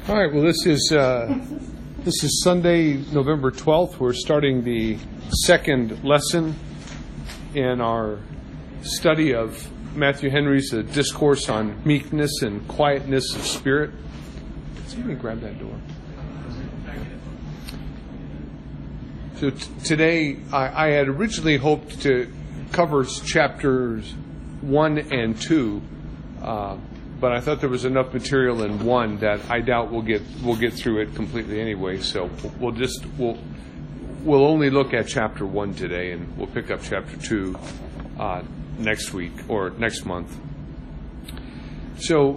All right. Well, this is Sunday, November 12th. We're starting the second lesson in our study of Matthew Henry's discourse on meekness and quietness of spirit. Somebody grab that door. So today, I had originally hoped to cover chapters 1 and 2. But I thought there was enough material in 1 that I doubt we'll get through it completely anyway. So we'll only look at chapter 1 today, and we'll pick up chapter 2 next week or next month. So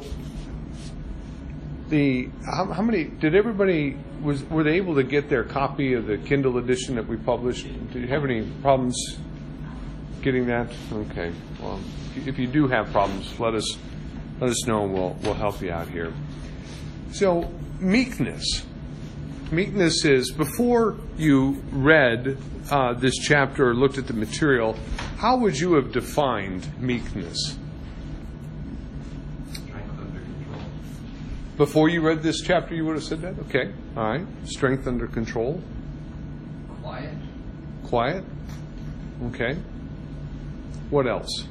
how many did everybody were they able to get their copy of the Kindle edition that we published? Did you have any problems getting that? Okay. Well, if you do have problems, let us know, and we'll help you out here. So, meekness. Meekness is, before you read this chapter or looked at the material, how would you have defined meekness? Strength under control. Before you read this chapter, you would have said that? Okay. All right. Strength under control. Quiet. Quiet. Okay. What else?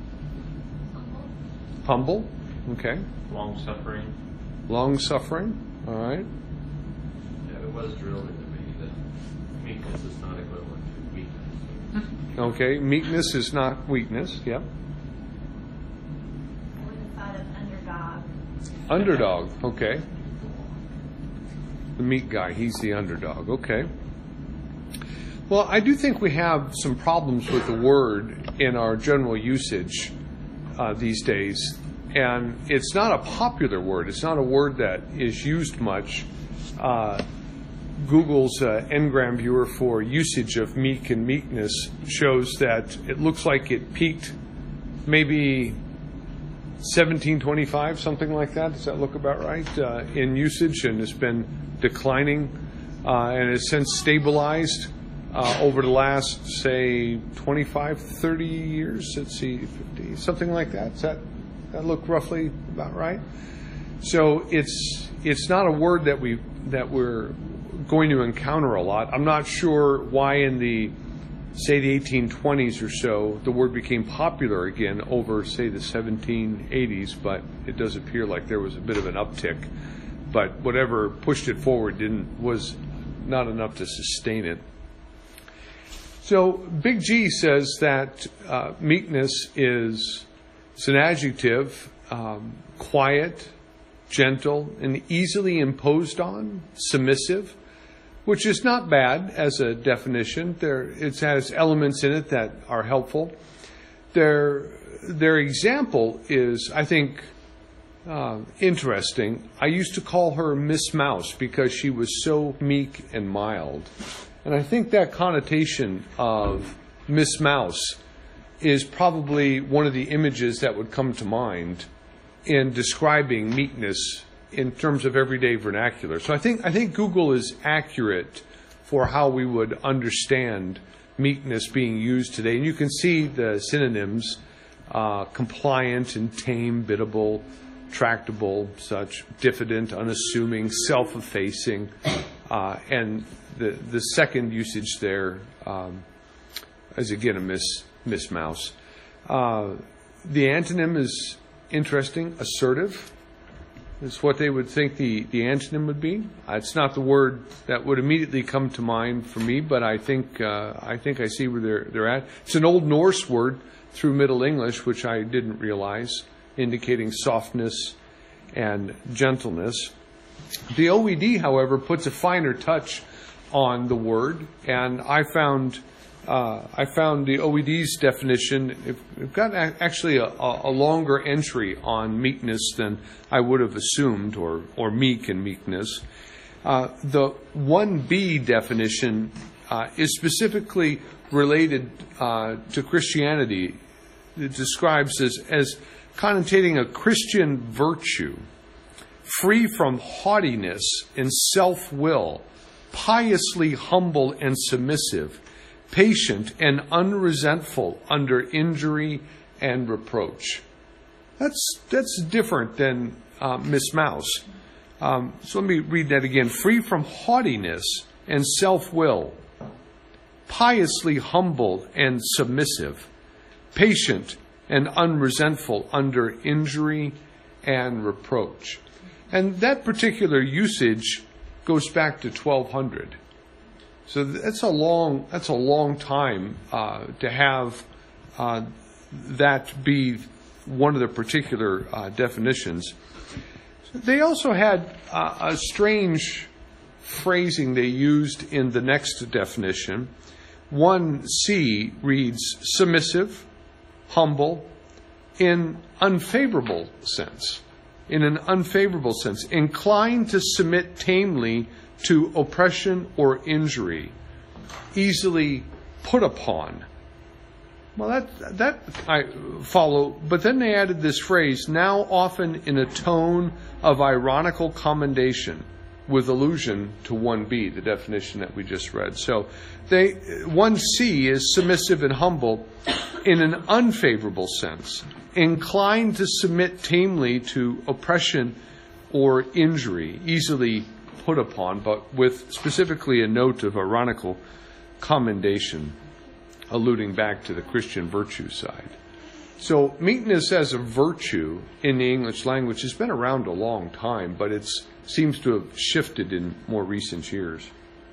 Humble. Okay. Long-suffering. Long-suffering. All right. Yeah, it was drilled into me that meekness is not equivalent to weakness. Okay. Meekness is not weakness. Yep. I would have thought of underdog. Underdog. Okay. The meek guy. He's the underdog. Okay. Well, I do think we have some problems with the word in our general usage these days. And it's not a popular word. It's not a word that is used much. Google's Ngram viewer for usage of meek and meekness shows that it looks like it peaked maybe 1725, something like that. Does that look about right? In usage, and it's been declining and has since stabilized over the last, say, 25, 30 years. Let's see, 50, something like that. Does that look roughly about right? So it's not a word that we're going to encounter a lot. I'm not sure why in the 1820s or so the word became popular again over, say, the 1780s, but it does appear like there was a bit of an uptick. But whatever pushed it forward was not enough to sustain it. So Big G says that meekness is an adjective, quiet, gentle, and easily imposed on, submissive, which is not bad as a definition. It has elements in it that are helpful. Their example is, I think, interesting. I used to call her Miss Mouse because she was so meek and mild. And I think that connotation of Miss Mouse is probably one of the images that would come to mind in describing meekness in terms of everyday vernacular. So I think Google is accurate for how we would understand meekness being used today. And you can see the synonyms, compliant and tame, biddable, tractable, such, diffident, unassuming, self-effacing, and the second usage there is again a Miss Mouse. The antonym is interesting. Assertive is what they would think the antonym would be. It's not the word that would immediately come to mind for me, but I think I see where they're at. It's an Old Norse word through Middle English, which I didn't realize, indicating softness and gentleness. The OED, however, puts a finer touch on the word, and I found the OED's definition. We've got actually a longer entry on meekness than I would have assumed, or meek and meekness. The 1B definition is specifically related to Christianity. It describes as connotating a Christian virtue, free from haughtiness and self-will, piously humble and submissive, patient and unresentful under injury and reproach. That's different than Miss Mouse. So let me read that again. Free from haughtiness and self-will, piously humble and submissive, patient and unresentful under injury and reproach. And that particular usage goes back to 1200. So that's a long time to have that be one of the particular definitions. They also had a strange phrasing they used in the next definition. 1C reads submissive, humble, in unfavorable sense. In an unfavorable sense, inclined to submit tamely to oppression or injury, easily put upon. Well, that I follow, but then they added this phrase, now often in a tone of ironical commendation, with allusion to 1B, the definition that we just read. So 1C is submissive and humble in an unfavorable sense, inclined to submit tamely to oppression or injury, easily put upon, but with specifically a note of ironical commendation, alluding back to the Christian virtue side. So meekness as a virtue in the English language has been around a long time, but it seems to have shifted in more recent years.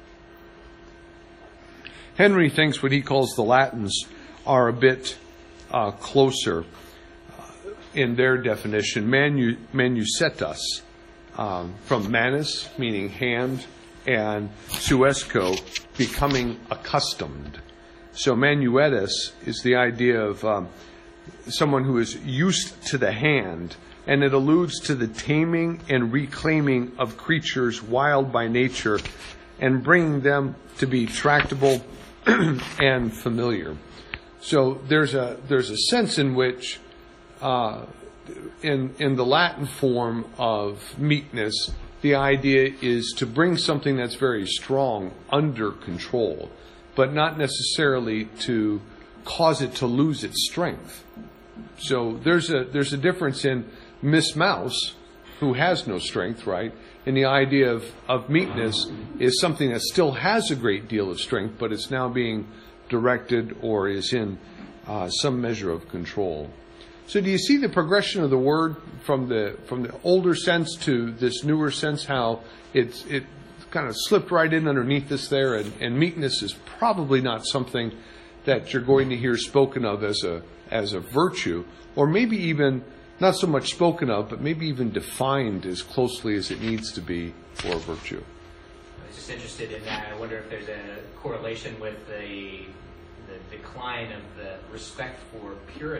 Henry thinks what he calls the Latins are a bit closer in their definition. Manusetas, from manus, meaning hand, and suesco, becoming accustomed. So manuetus is the idea of someone who is used to the hand, and it alludes to the taming and reclaiming of creatures wild by nature and bringing them to be tractable and familiar. So there's a sense in which in the Latin form of meekness, the idea is to bring something that's very strong under control, but not necessarily to cause it to lose its strength. So there's a difference in Miss Mouse, who has no strength, right? And the idea of meekness is something that still has a great deal of strength, but it's now being directed or is in some measure of control. So do you see the progression of the word from the older sense to this newer sense, how it kind of slipped right in underneath us there, and meekness is probably not something that you're going to hear spoken of as a virtue, or maybe even not so much spoken of, but maybe even defined as closely as it needs to be for a virtue. I was just interested in that. I wonder if there's a correlation with the decline of the respect for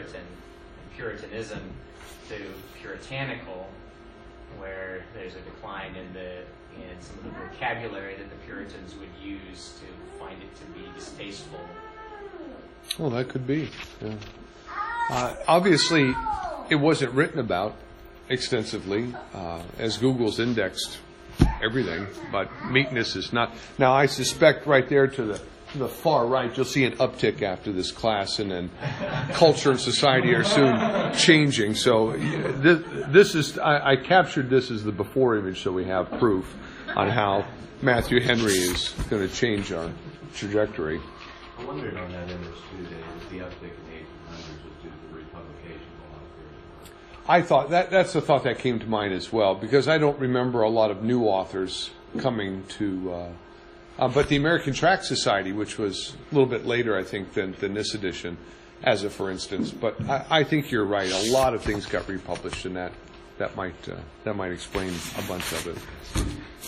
Puritanism to puritanical, where there's a decline in some of the vocabulary that the Puritans would use to find it to be distasteful. Well, that could be. Yeah. Obviously, it wasn't written about extensively, as Google's indexed everything, but meekness is not. Now, I suspect right there to the far right, you'll see an uptick after this class, and then culture and society are soon changing. So this is, I captured this as the before image, so we have proof on how Matthew Henry is going to change our trajectory. I wondered on that image too, that the uptick in the 1800s was due to the republication of a lot of Puritan. I thought that's a thought that came to mind as well, because I don't remember a lot of new authors coming to, but the American Tract Society, which was a little bit later, I think, than this edition, as a for instance. But I think you're right. A lot of things got republished, and that might explain a bunch of it.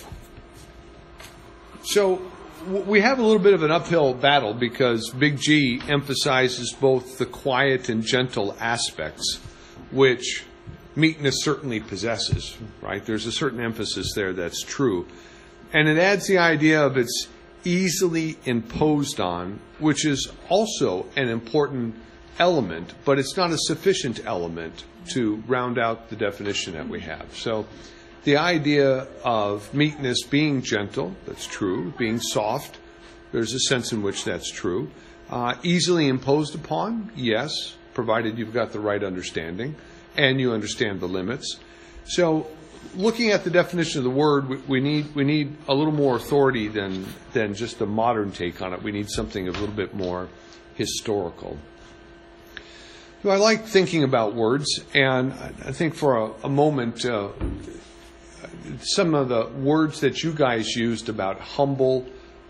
So we have a little bit of an uphill battle, because Big G emphasizes both the quiet and gentle aspects, which meekness certainly possesses, right? There's a certain emphasis there that's true. And it adds the idea of it's easily imposed on, which is also an important element, but it's not a sufficient element to round out the definition that we have. So the idea of meekness being gentle, that's true. Being soft, there's a sense in which that's true. Easily imposed upon, yes, provided you've got the right understanding and you understand the limits. So looking at the definition of the word, we need a little more authority than just a modern take on it. We need something a little bit more historical. So I like thinking about words, and I think for a moment, some of the words that you guys used about humble,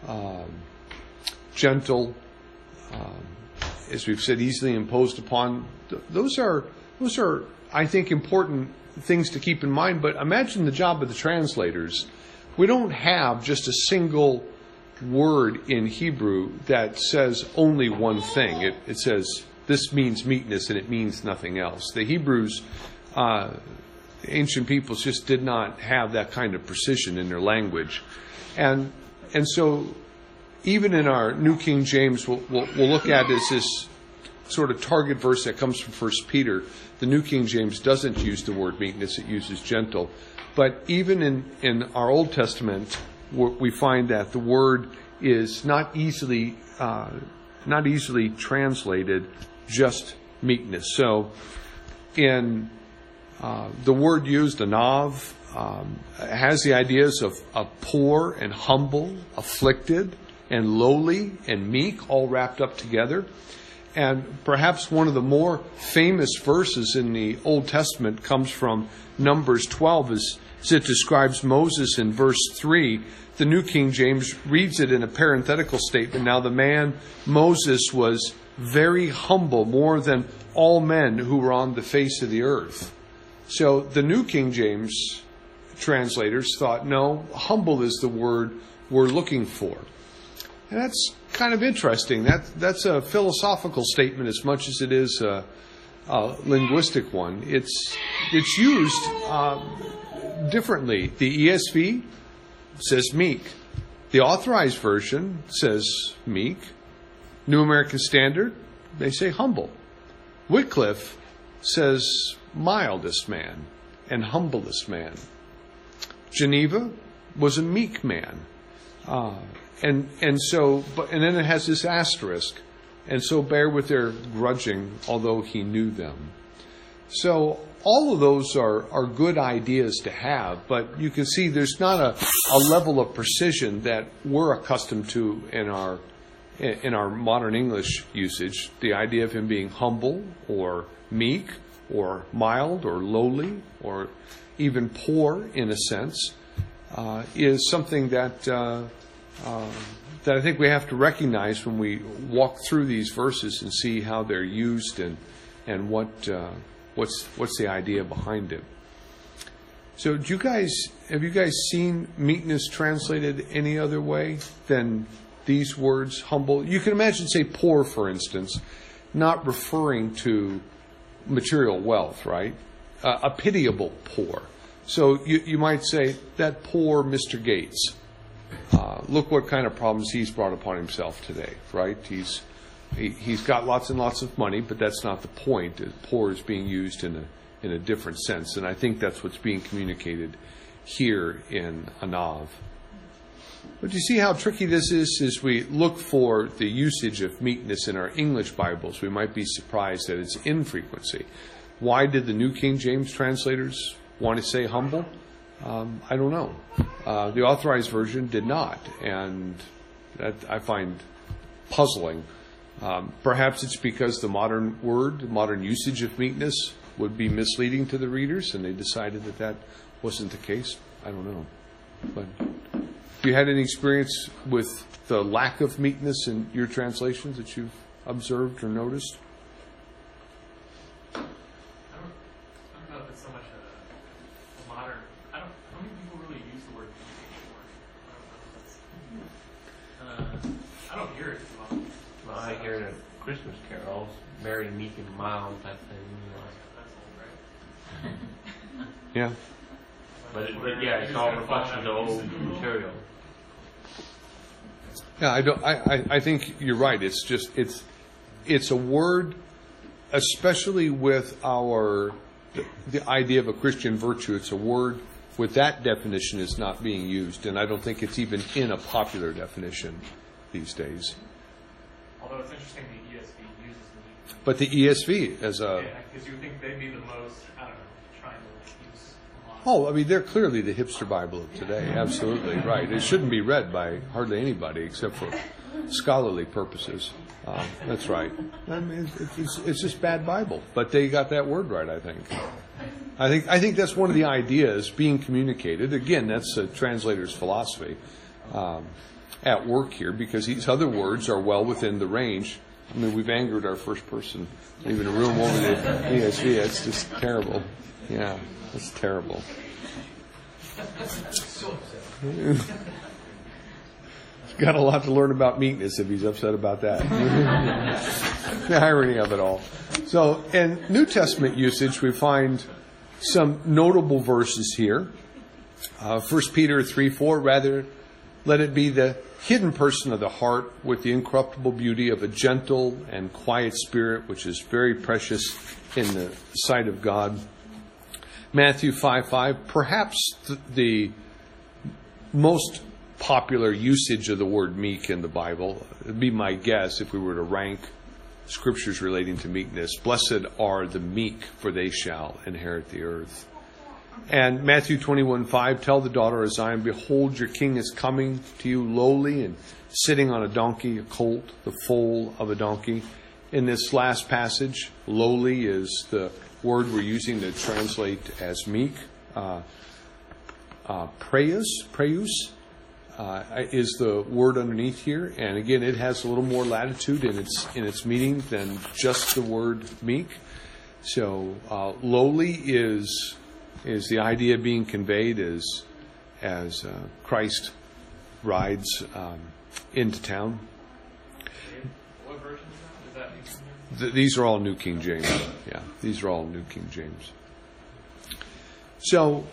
gentle, as we've said, easily imposed upon, those are, I think, important things to keep in mind. But imagine the job of the translators. We don't have just a single word in Hebrew that says only one thing. It says, this means meekness, and it means nothing else. The Hebrews, ancient peoples, just did not have that kind of precision in their language. And so even in our New King James, we'll look at as this sort of target verse that comes from 1 Peter. The New King James doesn't use the word meekness, it uses gentle. But even in our Old Testament, we find that the word is not easily translated just meekness. So in the word used, anav, has the ideas of poor and humble, afflicted and lowly and meek, all wrapped up together. And perhaps one of the more famous verses in the Old Testament comes from Numbers 12, as it describes Moses in verse 3. The New King James reads it in a parenthetical statement. Now the man Moses was very humble, more than all men who were on the face of the earth. So the New King James translators thought, no, humble is the word we're looking for. And that's kind of interesting. That's a philosophical statement as much as it is a linguistic one. It's used differently. The ESV says meek. The Authorized Version says meek. New American Standard, they say humble. Wycliffe says mildest man and humblest man. Geneva was a meek man. And then it has this asterisk. And so bear with their grudging, although he knew them. So all of those are good ideas to have, but you can see there's not a level of precision that we're accustomed to in our modern English usage. The idea of him being humble or meek or mild or lowly or even poor in a sense is something that I think we have to recognize when we walk through these verses and see how they're used and what's the idea behind it. So have you guys seen meekness translated any other way than these words, humble? You can imagine, say, poor, for instance, not referring to material wealth, right? A pitiable poor. So you might say, that poor Mr. Gates. Look what kind of problems he's brought upon himself today, right? He's got lots and lots of money, but that's not the point. Poor is being used in a different sense, and I think that's what's being communicated here in Anav. But you see how tricky this is as we look for the usage of meekness in our English Bibles. We might be surprised at its infrequency. Why did the New King James translators want to say humble? I don't know. The Authorized Version did not, and that I find puzzling. Perhaps it's because the modern usage of meekness would be misleading to the readers, and they decided that wasn't the case. I don't know. But have you had any experience with the lack of meekness in your translations that you've observed or noticed? I don't know if it's so much a modern. I don't think people really use the word meek anymore. I don't hear it too much. Well, I hear it in Christmas carols, merry, meek, and mild type thing. That's old, right? Yeah. But it's all reflection of old material. Yeah, I think you're right. It's just it's a word, especially with the idea of a Christian virtue. It's a word with that definition is not being used, and I don't think it's even in a popular definition these days. Although it's interesting the ESV uses meek. But the ESV as a Yeah, because you would think they'd be the most, I don't know, trying to use a lot Oh, I mean, they're clearly the hipster Bible of today. Absolutely right. It shouldn't be read by hardly anybody except for scholarly purposes. That's right. I mean, it's just bad Bible, but they got that word right. I think that's one of the ideas being communicated. Again, that's a translator's philosophy at work here, because these other words are well within the range. I mean, we've angered our first person, leaving a room over the ESV. It's just terrible. Yeah, it's terrible. He's got a lot to learn about meekness if he's upset about that. The irony of it all. So, in New Testament usage, we find some notable verses here. 1 Peter 3:4, rather, let it be the hidden person of the heart with the incorruptible beauty of a gentle and quiet spirit, which is very precious in the sight of God. Matthew 5:5, perhaps the most popular usage of the word meek in the Bible. It would be my guess if we were to rank scriptures relating to meekness. Blessed are the meek, for they shall inherit the earth. And Matthew 21:5, tell the daughter of Zion, behold, your king is coming to you lowly and sitting on a donkey, a colt, the foal of a donkey. In this last passage, lowly is the word we're using to translate as meek. Preus is the word underneath here, and again, it has a little more latitude in its meaning than just the word meek. So, lowly is the idea being conveyed as Christ rides into town. What version is that? Is that These are all New King James. Yeah, these are all New King James. So,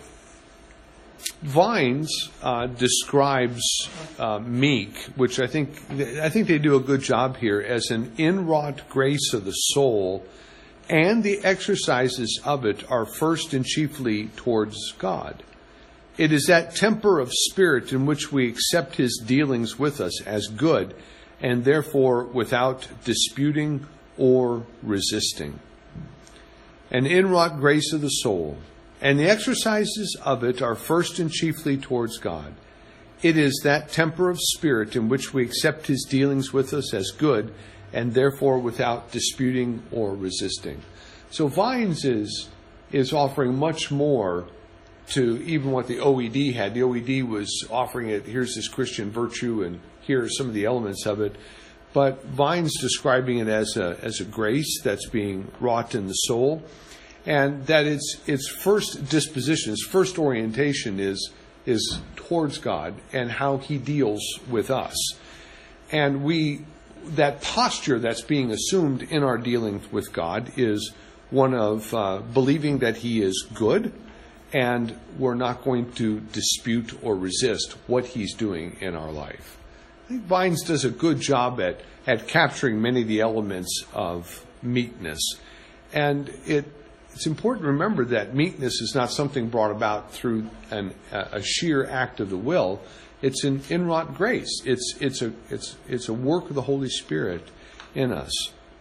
Vines describes meek, which I think they do a good job here, as an inwrought grace of the soul, and the exercises of it are first and chiefly towards God. It is that temper of spirit in which we accept His dealings with us as good, and therefore without disputing or resisting. An inwrought grace of the soul, and the exercises of it are first and chiefly towards God. It is that temper of spirit in which we accept His dealings with us as good, and therefore without disputing or resisting. So Vines is offering much more to even what the OED had. The OED was offering it, here's this Christian virtue, and here are some of the elements of it. But Vines describing it as a grace that's being wrought in the soul, and that its first disposition, its first orientation is towards God and how He deals with us. And that posture that's being assumed in our dealing with God is one of believing that He is good, and we're not going to dispute or resist what He's doing in our life. I think Vines does a good job at capturing many of the elements of meekness. And it's important to remember that meekness is not something brought about through a sheer act of the will. It's an inwrought grace. It's a work of the Holy Spirit in us.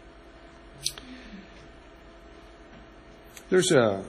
There's I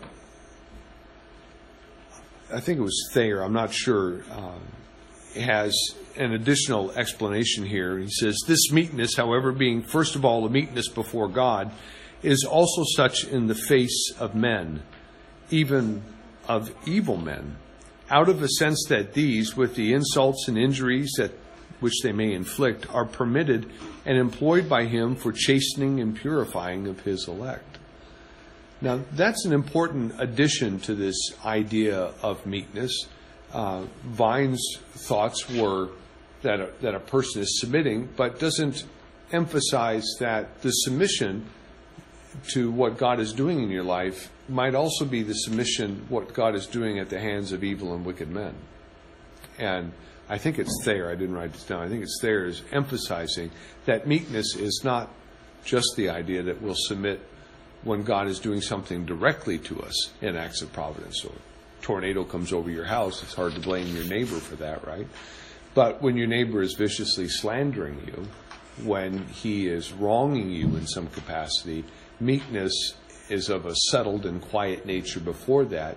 think it was Thayer, I'm not sure, has an additional explanation here. He says, this meekness, however, being first of all a meekness before God, is also such in the face of men, even of evil men, out of a sense that these, with the insults and injuries which they may inflict, are permitted and employed by Him for chastening and purifying of His elect. Now, that's an important addition to this idea of meekness. Vine's thoughts were that a person is submitting, but doesn't emphasize that the submission to what God is doing in your life might also be the submission what God is doing at the hands of evil and wicked men. And I think it's Thayer, I didn't write this down, I think it's Thayer is emphasizing that meekness is not just the idea that we'll submit when God is doing something directly to us in acts of providence. So a tornado comes over your house, it's hard to blame your neighbor for that, right? But when your neighbor is viciously slandering you, when he is wronging you in some capacity, meekness is of a settled and quiet nature before that,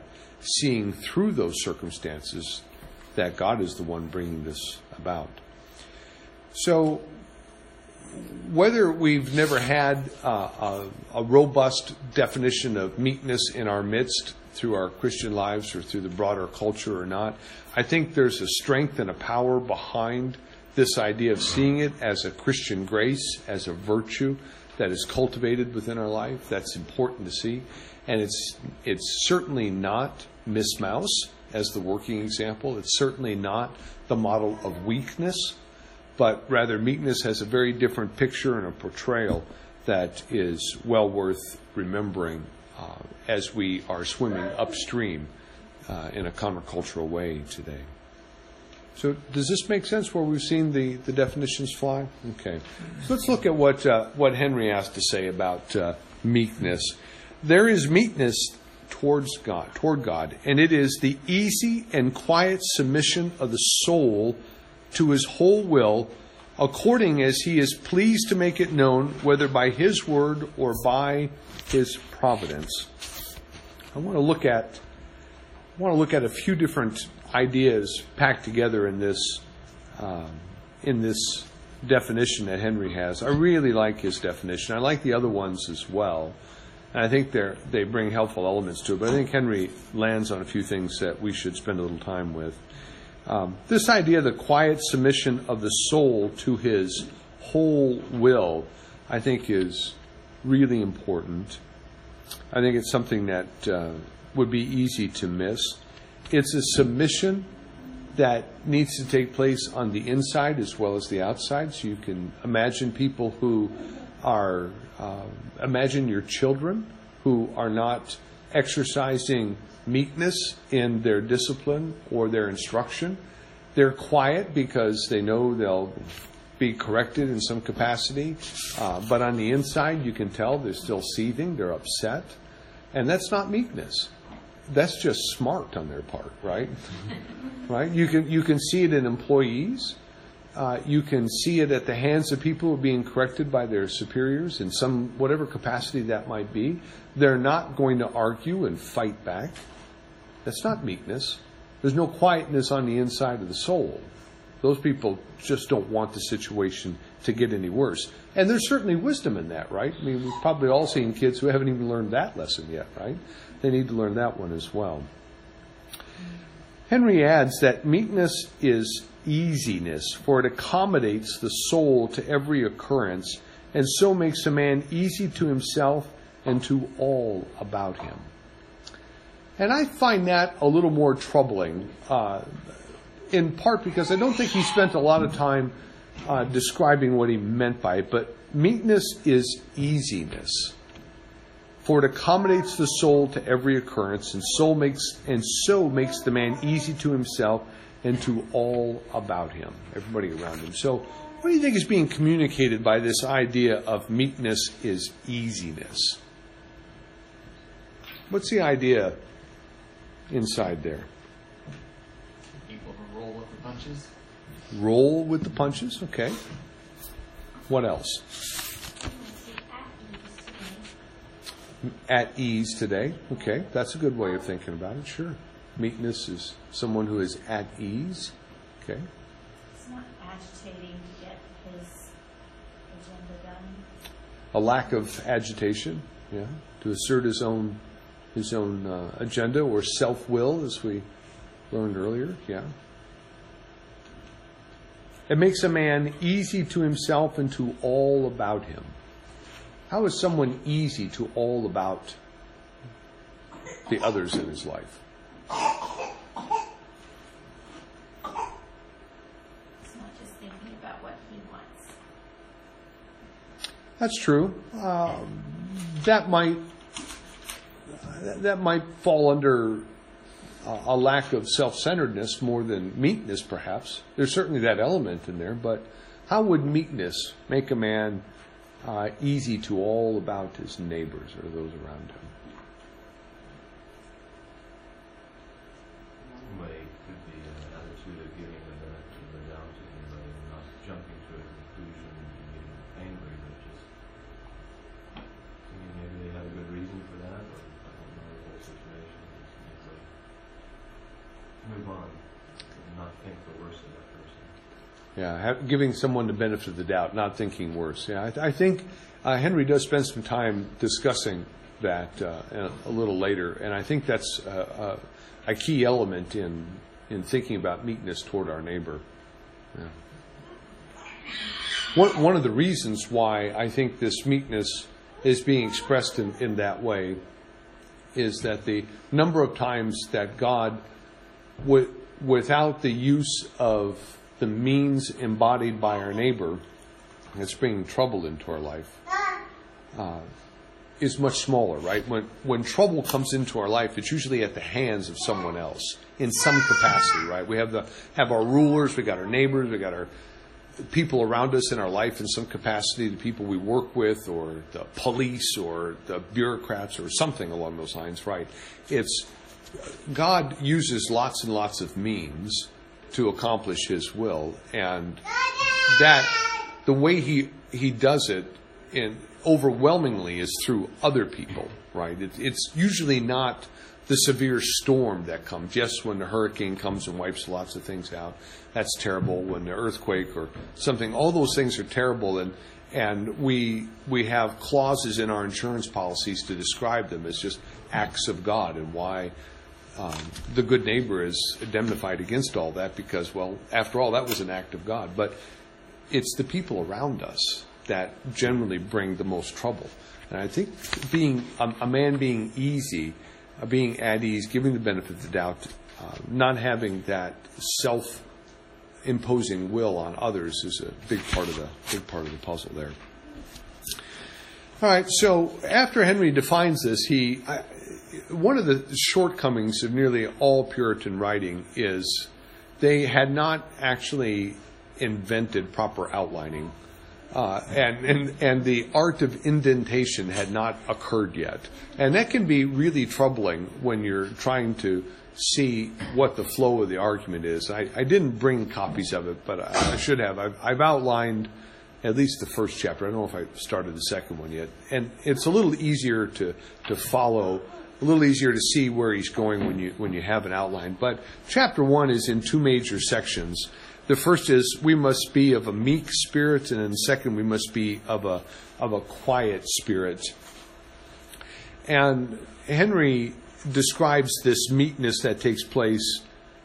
seeing through those circumstances that God is the one bringing this about. So, whether we've never had a robust definition of meekness in our midst through our Christian lives or through the broader culture or not, I think there's a strength and a power behind this idea of seeing it as a Christian grace, as a virtue that is cultivated within our life. That's important to see. And it's certainly not Miss Mouse as the working example. It's certainly not the model of weakness, but rather meekness has a very different picture and a portrayal that is well worth remembering as we are swimming upstream in a countercultural way today. So does this make sense where we've seen the definitions fly? Okay. So let's look at what Henry has to say about meekness. There is meekness toward God, and it is the easy and quiet submission of the soul to his whole will, according as he is pleased to make it known, whether by his word or by his providence. I want to look at a few different ideas packed together in this definition that Henry has. I really like his definition. I like the other ones as well. And I think they bring helpful elements to it. But I think Henry lands on a few things that we should spend a little time with. This idea of the quiet submission of the soul to his whole will, I think, is really important. I think it's something that would be easy to miss. It's a submission that needs to take place on the inside as well as the outside. So you can imagine people who are, imagine your children who are not exercising meekness in their discipline or their instruction. They're quiet because they know they'll be corrected in some capacity. But on the inside, you can tell they're still seething, they're upset. And that's not meekness. That's just smart on their part, right? Right? You can see it in employees. You can see it at the hands of people who are being corrected by their superiors in some whatever capacity that might be. They're not going to argue and fight back. That's not meekness. There's no quietness on the inside of the soul. Those people just don't want the situation to get any worse. And there's certainly wisdom in that, right? I mean, we've probably all seen kids who haven't even learned that lesson yet, right? They need to learn that one as well. Henry adds that meekness is easiness, for it accommodates the soul to every occurrence, and so makes a man easy to himself and to all about him. And I find that a little more troubling, in part because I don't think he spent a lot of time describing what he meant by it, but meekness is easiness, for it accommodates the soul to every occurrence, and so makes the man easy to himself and to all about him, everybody around him. So what do you think is being communicated by this idea of meekness is easiness? What's the idea inside there? People who roll with the punches. Roll with the punches, okay. What else? At ease today. Okay, that's a good way of thinking about it, sure. Meekness is someone who is at ease. Okay. It's not agitating to get his agenda done. A lack of agitation, yeah, to assert his own agenda or self-will, as we learned earlier, yeah. It makes a man easy to himself and to all about him. How is someone easy to all about the others in his life? It's not just thinking about what he wants. That's true. That might fall under a lack of self-centeredness more than meekness, perhaps. There's certainly that element in there, but how would meekness make a man easy to all about his neighbors or those around him? Somebody could be in an attitude of giving the benefit of the doubt to anybody and not jumping to a conclusion and being angry, but just maybe they had a good reason for that, or I don't know the whole situation. Yeah, giving someone the benefit of the doubt, not thinking worse. Yeah, I think Henry does spend some time discussing that a little later, and I think that's a key element in thinking about meekness toward our neighbor. Yeah. One of the reasons why I think this meekness is being expressed in that way is that the number of times that God, without the use of the means embodied by our neighbor that's bringing trouble into our life, is much smaller, right? When trouble comes into our life, it's usually at the hands of someone else in some capacity, right? We have our rulers, we got our neighbors, we got our people around us in our life in some capacity, the people we work with, or the police, or the bureaucrats, or something along those lines, right? It's God uses lots and lots of means to accomplish His will, and that the way He does it overwhelmingly is through other people, right? It's usually not the severe storm that comes. Yes, when the hurricane comes and wipes lots of things out, that's terrible. When the earthquake or something, all those things are terrible, and we have clauses in our insurance policies to describe them as just acts of God, and why the good neighbor is indemnified against all that, because, well, after all, that was an act of God. But it's the people around us that generally bring the most trouble. And I think being a man being easy, being at ease, giving the benefit of the doubt, not having that self-imposing will on others is a big part of the puzzle there. All right, so after Henry defines this, one of the shortcomings of nearly all Puritan writing is they had not actually invented proper outlining. And the art of indentation had not occurred yet. And that can be really troubling when you're trying to see what the flow of the argument is. I didn't bring copies of it, but I should have. I've outlined at least the first chapter. I don't know if I started the second one yet. And it's a little easier to follow, a little easier to see where he's going when you have an outline. But chapter 1 is in two major sections. The first is we must be of a meek spirit, and then second, we must be of a quiet spirit. And Henry describes this meekness that takes place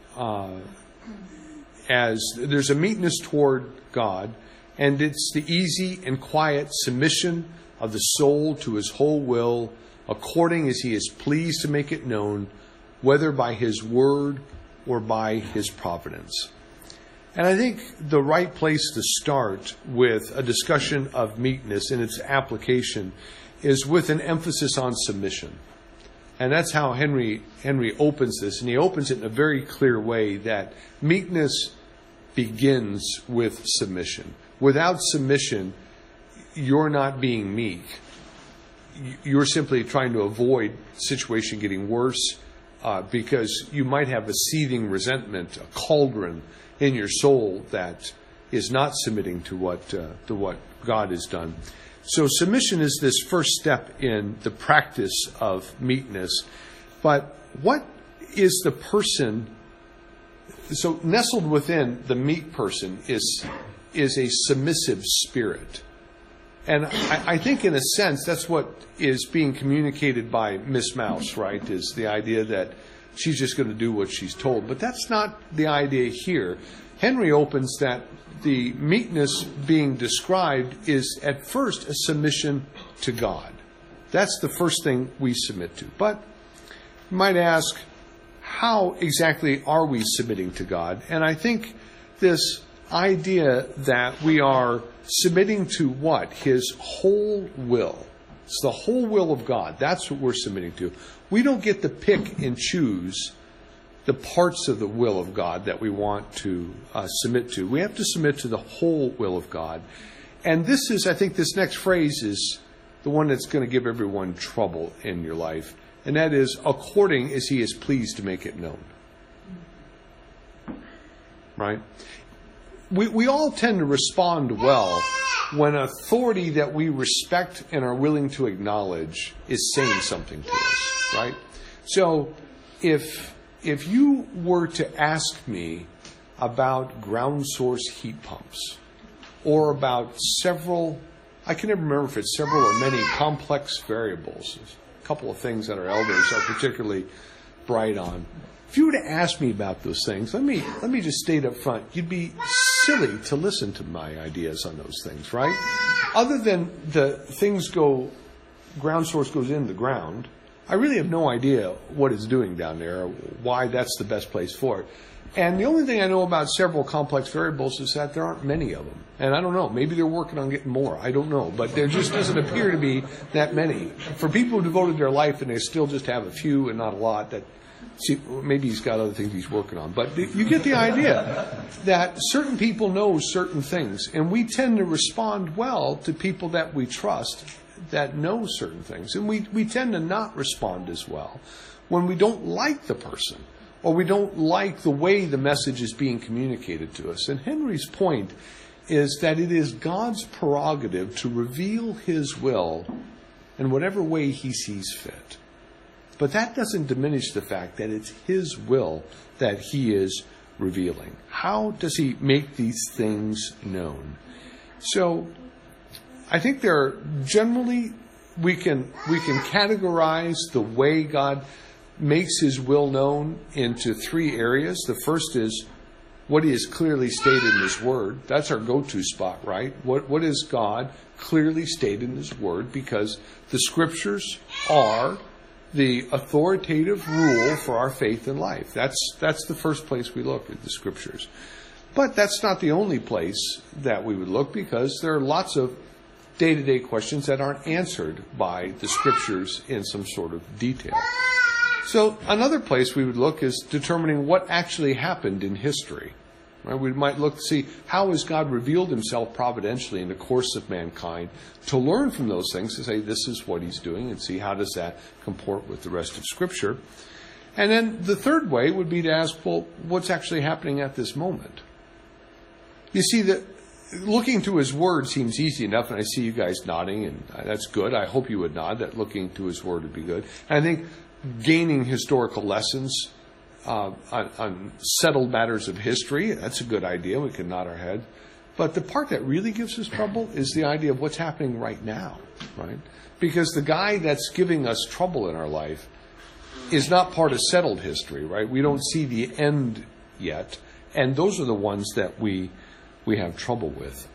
as there's a meekness toward God, and it's the easy and quiet submission of the soul to His whole will, according as He is pleased to make it known, whether by His word or by His providence. And I think the right place to start with a discussion of meekness and its application is with an emphasis on submission. And that's how Henry opens this. And he opens it in a very clear way that meekness begins with submission. Without submission, you're not being meek. You're simply trying to avoid the situation getting worse because you might have a seething resentment, a cauldron in your soul that is not submitting to what God has done. So submission is this first step in the practice of meekness. But what is the person? So nestled within the meek person is a submissive spirit. And I think in a sense that's what is being communicated by Miss Mouse, right? Is the idea that she's just going to do what she's told. But that's not the idea here. Henry opens that the meekness being described is at first a submission to God. That's the first thing we submit to. But you might ask, how exactly are we submitting to God? And I think this idea that we are submitting to what? His whole will. It's the whole will of God. That's what we're submitting to. We don't get to pick and choose the parts of the will of God that we want to submit to. We have to submit to the whole will of God. And this is, I think this next phrase is the one that's going to give everyone trouble in your life. And that is, according as He is pleased to make it known. Right? We all tend to respond well when authority that we respect and are willing to acknowledge is saying something to us, right? So if you were to ask me about ground source heat pumps, or about several, I can never remember if it's several or many complex variables. There's a couple of things that our elders are particularly bright on. If you were to ask me about those things, let me just state up front, you'd be silly to listen to my ideas on those things, right? Other than the things ground source goes in the ground, I really have no idea what it's doing down there, or why that's the best place for it. And the only thing I know about several complex variables is that there aren't many of them. And I don't know, maybe they're working on getting more. I don't know. But there just doesn't appear to be that many. For people who devoted their life and they still just have a few and not a lot, maybe he's got other things he's working on. But you get the idea that certain people know certain things. And we tend to respond well to people that we trust that know certain things. And we tend to not respond as well when we don't like the person, or we don't like the way the message is being communicated to us. And Henry's point is that it is God's prerogative to reveal His will in whatever way He sees fit. But that doesn't diminish the fact that it's His will that He is revealing. How does He make these things known? So I think generally we can categorize the way God makes His will known into three areas. The first is what He has clearly stated in His Word. That's our go-to spot, right? What is God clearly stated in His Word? Because the Scriptures are the authoritative rule for our faith and life. That's the first place we look at the Scriptures. But that's not the only place that we would look, because there are lots of day-to-day questions that aren't answered by the Scriptures in some sort of detail. So another place we would look is determining what actually happened in history. Right? We might look to see how has God revealed Himself providentially in the course of mankind, to learn from those things, to say this is what He's doing, and see how does that comport with the rest of Scripture. And then the third way would be to ask, well, what's actually happening at this moment? You see, that looking to His Word seems easy enough, and I see you guys nodding, and that's good. I hope you would nod, that looking to His Word would be good. And I think gaining historical lessons on settled matters of history, that's a good idea. We can nod our head. But the part that really gives us trouble is the idea of what's happening right now, right? Because the guy that's giving us trouble in our life is not part of settled history, right? We don't see the end yet. And those are the ones that we have trouble with.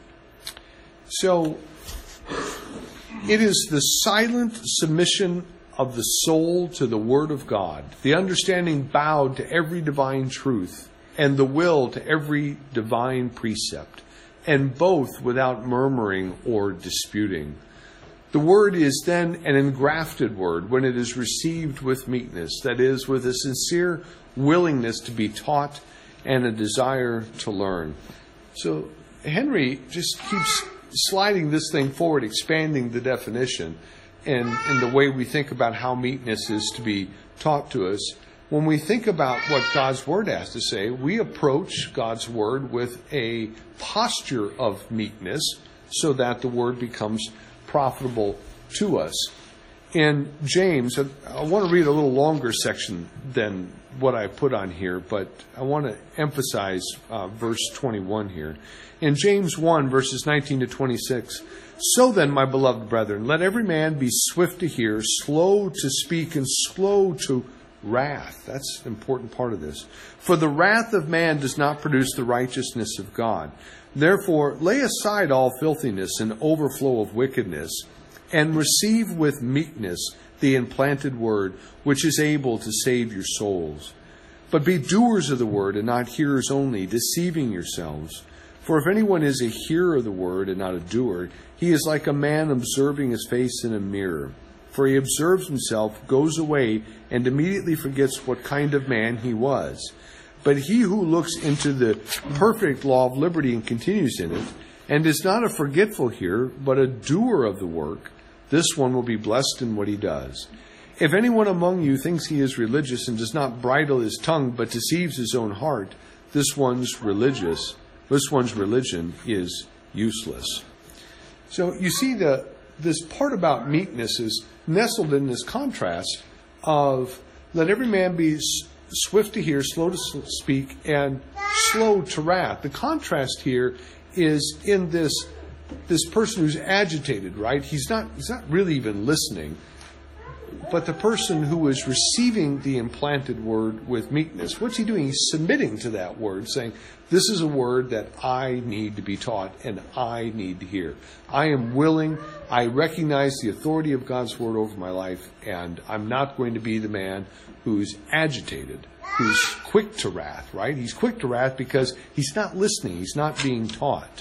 So it is the silent submission of the soul to the Word of God, the understanding bowed to every divine truth, and the will to every divine precept, and both without murmuring or disputing. The Word is then an engrafted Word when it is received with meekness, that is, with a sincere willingness to be taught and a desire to learn. So Henry just keeps sliding this thing forward, expanding the definition, and in the way we think about how meekness is to be taught to us. When we think about what God's Word has to say, we approach God's Word with a posture of meekness so that the Word becomes profitable to us. In James, I want to read a little longer section than what I put on here, but I want to emphasize verse 21 here. In James 1, verses 19 to 26, "So then, my beloved brethren, let every man be swift to hear, slow to speak, and slow to wrath." That's an important part of this. "For the wrath of man does not produce the righteousness of God. Therefore, lay aside all filthiness and overflow of wickedness, and receive with meekness the implanted word, which is able to save your souls. But be doers of the word, and not hearers only, deceiving yourselves. For if anyone is a hearer of the word and not a doer, he is like a man observing his face in a mirror. For he observes himself, goes away, and immediately forgets what kind of man he was. But he who looks into the perfect law of liberty and continues in it, and is not a forgetful hearer, but a doer of the work, this one will be blessed in what he does. If anyone among you thinks he is religious and does not bridle his tongue, but deceives his own heart, this one's religion is useless." So you see this part about meekness is nestled in this contrast of let every man be swift to hear, slow to speak, and slow to wrath. The contrast here is in this person who's agitated, right? He's not really even listening. But the person who is receiving the implanted word with meekness, what's he doing? He's submitting to that word, saying, this is a word that I need to be taught and I need to hear. I am willing. I recognize the authority of God's word over my life, and I'm not going to be the man who's agitated, who's quick to wrath, right? He's quick to wrath because he's not listening. He's not being taught.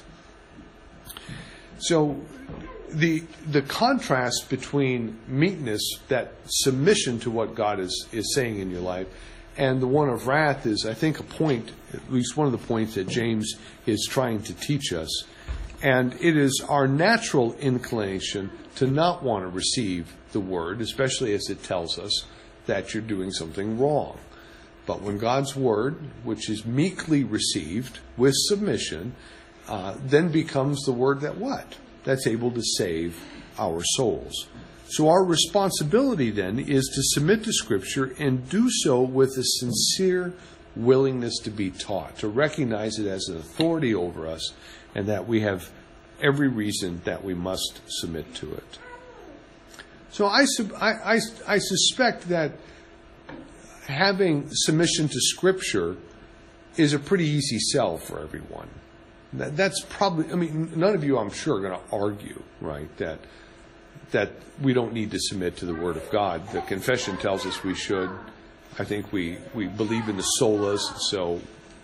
So the contrast between meekness, that submission to what God is saying in your life, and the one of wrath is, I think, a point, at least one of the points that James is trying to teach us. And it is our natural inclination to not want to receive the word, especially as it tells us that you're doing something wrong. But when God's word, which is meekly received with submission, then becomes the word that what? That's able to save our souls. So our responsibility then is to submit to Scripture and do so with a sincere willingness to be taught, to recognize it as an authority over us, and that we have every reason that we must submit to it. So I suspect that having submission to Scripture is a pretty easy sell for everyone. That's probably, none of you, I'm sure, are going to argue, right, that we don't need to submit to the Word of God. The confession tells us we should. I think we believe in the solas, so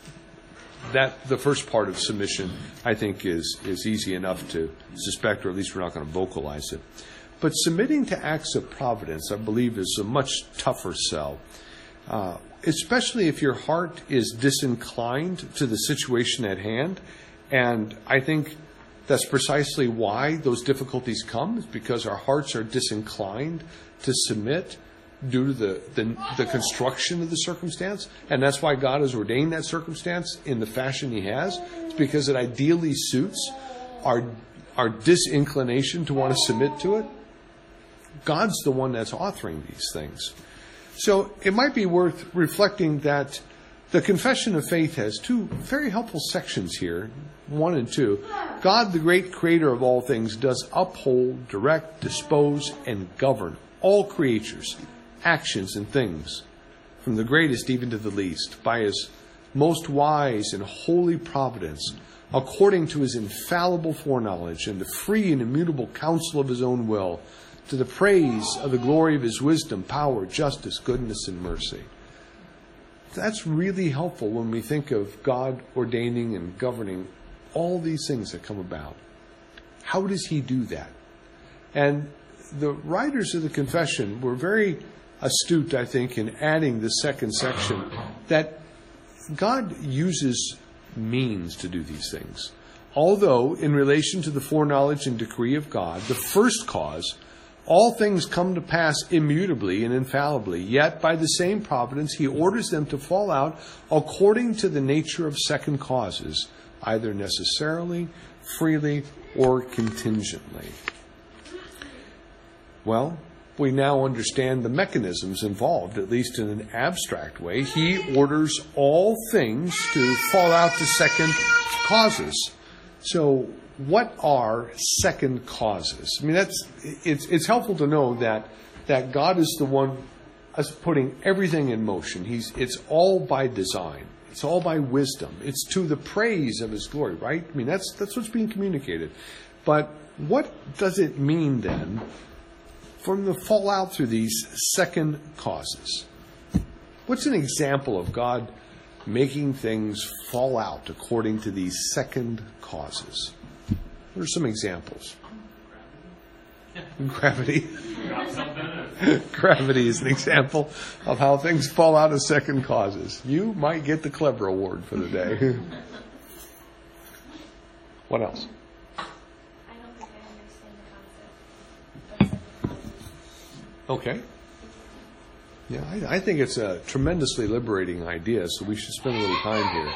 that the first part of submission, I think, is easy enough to suspect, or at least we're not going to vocalize it. But submitting to acts of providence, I believe, is a much tougher sell, especially if your heart is disinclined to the situation at hand. And I think that's precisely why those difficulties come, is because our hearts are disinclined to submit due to the construction of the circumstance. And that's why God has ordained that circumstance in the fashion He has. It's because it ideally suits our disinclination to want to submit to it. God's the one that's authoring these things. So it might be worth reflecting that the Confession of Faith has two very helpful sections here, 1 and 2. God, the great creator of all things, does uphold, direct, dispose, and govern all creatures, actions, and things, from the greatest even to the least, by His most wise and holy providence, according to His infallible foreknowledge and the free and immutable counsel of His own will, to the praise of the glory of His wisdom, power, justice, goodness, and mercy. That's really helpful when we think of God ordaining and governing all these things that come about. How does He do that? And the writers of the Confession were very astute, I think, in adding the second section, that God uses means to do these things. Although, in relation to the foreknowledge and decree of God, the first cause, all things come to pass immutably and infallibly, yet by the same providence He orders them to fall out according to the nature of second causes, either necessarily, freely, or contingently. Well, we now understand the mechanisms involved, at least in an abstract way. He orders all things to fall out to second causes. So what are second causes? It's helpful to know that God is the one putting everything in motion. It's all by design. It's all by wisdom. It's to the praise of His glory, right? That's what's being communicated. But what does it mean then from the fallout through these second causes? What's an example of God making things fall out according to these second causes? What are some examples? Gravity. Gravity is an example of how things fall out of second causes. You might get the clever award for the day. What else? I don't think I understand the concept. Okay. Yeah, I think it's a tremendously liberating idea, so we should spend a little time here.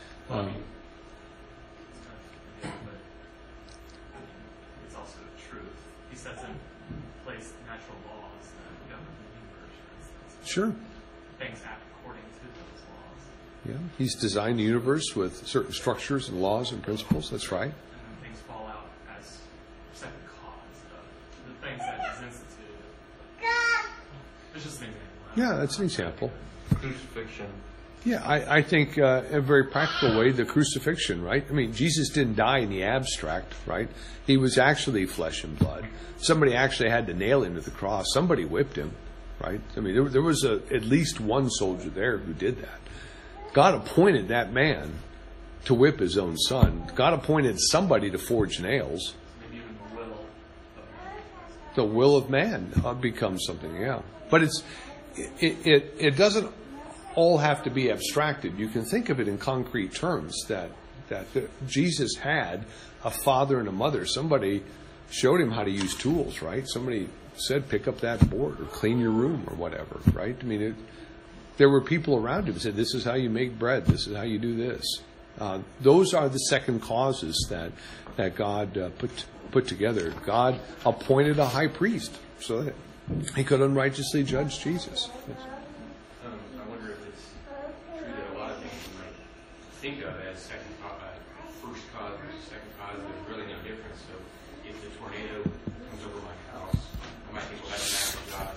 It's also truth. He sets in place natural laws that govern the universe, for instance. Sure. Things act according to those laws. Yeah. He's designed the universe with certain structures and laws and principles. That's right. And then things fall out as second cause of the things that he's instituted. It's just an example. Yeah, that's an example. Crucifixion. Yeah, I think in a very practical way, the crucifixion, right? I mean, Jesus didn't die in the abstract, right? He was actually flesh and blood. Somebody actually had to nail him to the cross. Somebody whipped him, right? I mean, there was at least one soldier there who did that. God appointed that man to whip his own son. God appointed somebody to forge nails. Maybe even the will of man. The will of man becomes something, yeah. But it doesn't all have to be abstracted. You can think of it in concrete terms that Jesus had a father and a mother. Somebody showed him how to use tools, right? Somebody said, pick up that board or clean your room or whatever, right? I mean, there were people around him who said, this is how you make bread. This is how you do this. Those are the second causes that God put together. God appointed a high priest so that he could unrighteously judge Jesus. Yes. I wonder if it's true that a lot of things you might think of as first cause versus second cause, there's really no difference. So if the tornado comes over my house, I might think, well, that's an act of God.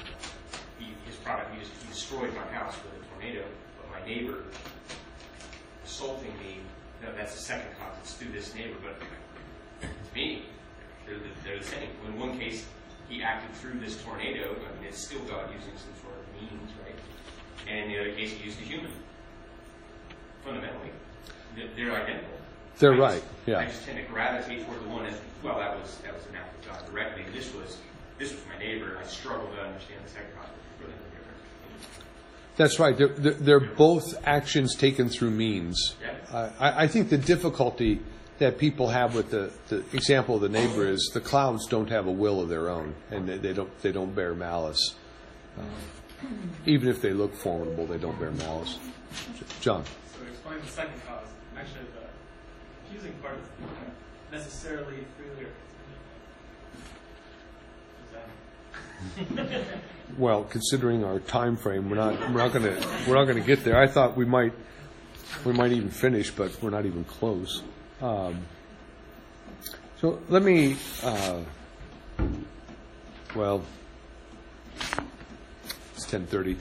He destroyed my house with a tornado, but my neighbor assaulting me, that's the second cause. It's through this neighbor, but to me, they're the same. In one case, he acted through this tornado. I mean, it's still God using some sort of means, right? And in the other case, he used a human. Fundamentally, they're identical. They're right. Yeah. I just tend to gravitate toward the one as, well, that was an act of God directly. And this was my neighbor. I struggle to understand the second cause. Really no difference. That's right. They're both actions taken through means. Yeah. I think the difficulty that people have with the example of the neighbor is the clouds don't have a will of their own, and they don't bear malice. Even if they look formidable, they don't bear malice. John. So to explain the second cause, actually the confusing part is necessarily failure. Well, considering our time frame, we're not going to get there. I thought we might even finish, but we're not even close. So let me. Well, it's 10:30.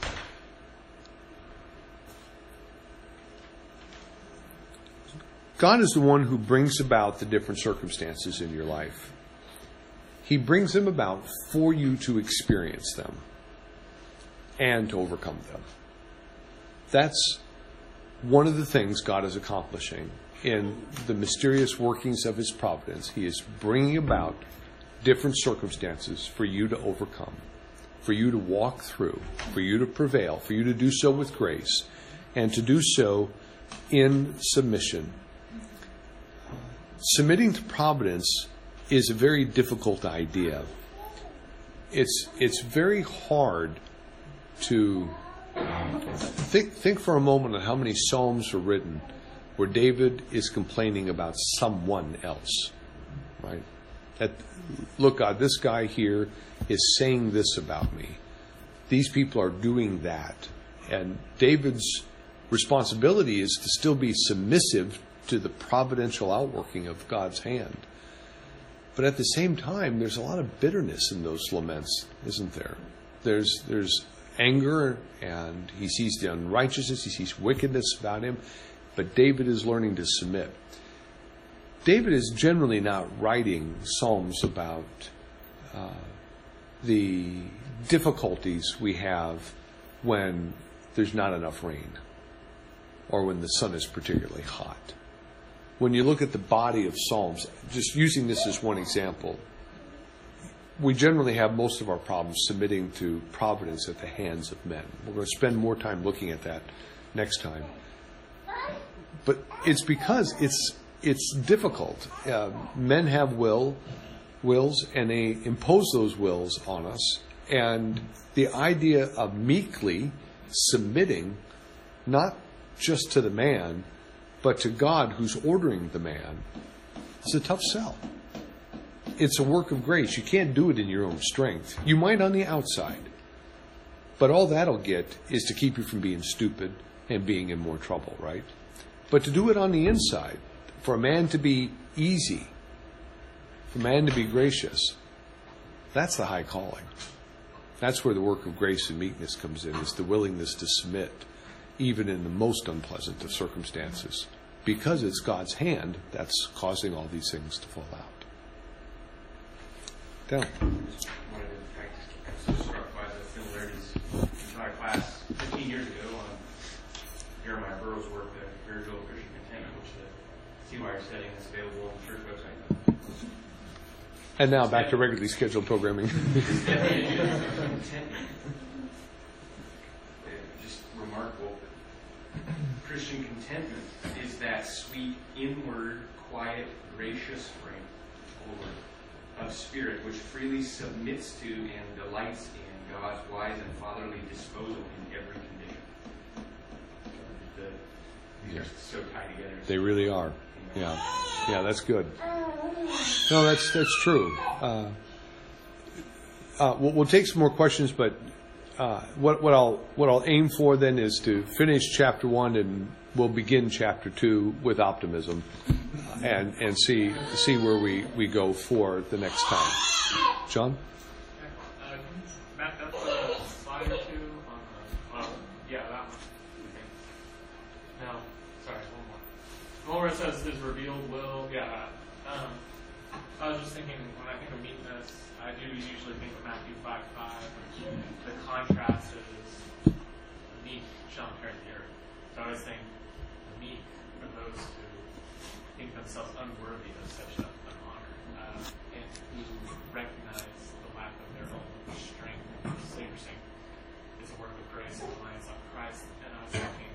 God is the one who brings about the different circumstances in your life. He brings them about for you to experience them and to overcome them. That's one of the things God is accomplishing in the mysterious workings of His providence. He is bringing about different circumstances for you to overcome, for you to walk through, for you to prevail, for you to do so with grace, and to do so in submission. Submitting to providence is a very difficult idea. It's very hard to think for a moment on how many Psalms are written where David is complaining about someone else, right? That, look, God, this guy here is saying this about me. These people are doing that. And David's responsibility is to still be submissive to the providential outworking of God's hand. But at the same time, there's a lot of bitterness in those laments, isn't there? There's anger, and he sees the unrighteousness, he sees wickedness about him, but David is learning to submit. David is generally not writing psalms about the difficulties we have when there's not enough rain or when the sun is particularly hot. When you look at the body of Psalms, just using this as one example, we generally have most of our problems submitting to providence at the hands of men. We're going to spend more time looking at that next time. But it's because it's difficult. Men have wills, and they impose those wills on us. And the idea of meekly submitting, not just to the man, but to God who's ordering the man, it's a tough sell. It's a work of grace. You can't do it in your own strength. You might on the outside, but all that'll get is to keep you from being stupid, and being in more trouble, right? But to do it on the inside, for a man to be easy, for a man to be gracious, that's the high calling. That's where the work of grace and meekness comes in, is the willingness to submit, even in the most unpleasant of circumstances, because it's God's hand that's causing all these things to fall out. Down. I'm so struck by the similarities in our class 15 years ago on Jeremiah Burroughs' work, The Spiritual Christian Contentment, which the C-Wire setting is available on the church website. And now back to regularly scheduled programming. Contentment. Just remarkable. Christian contentment is that sweet, inward, quiet, gracious frame of spirit which freely submits to and delights in God's wise and fatherly disposal in every condition. These are so tied together. They really are. Yeah. Yeah, that's good. No, that's true. We'll take some more questions, but what I'll aim for then is to finish chapter 1, and we'll begin chapter 2 with optimism, and see where we go for the next time. John? Can you back up a slide or two on the, yeah, that one. Okay. No, sorry, one more. The one where it says his revealed will, yeah. I was just thinking, when I think of meekness, I do usually think of Matthew 5:5, which the contrast is the meek shall inherit the earth. So I always think the meek are those who think themselves unworthy of such an honor, and who recognize the lack of their own strength. So you're saying it's a work of grace and reliance on Christ, and I was thinking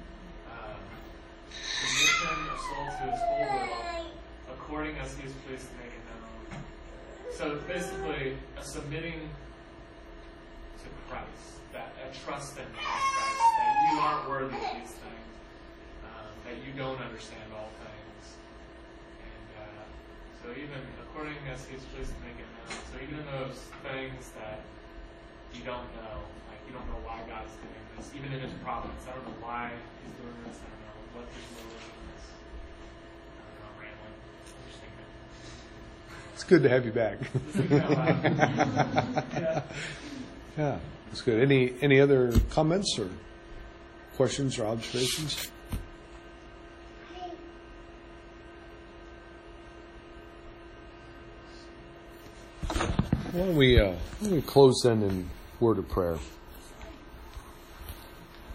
submission of soul to his whole will, according as he is pleased to make it known. So basically, a submitting to Christ, a trust in Christ, that you aren't worthy of these things, that you don't understand all things. And so even according as he is pleased to make it known, so even those things that you don't know, like you don't know why God is doing this, even in his providence, I don't know why he's doing this, I don't know what his will is in this. I don't know, I'm rambling. I'm just thinking. It's good to have you back. Yeah. Yeah, that's good. Any other comments or questions or observations? Why don't we close then in word of prayer?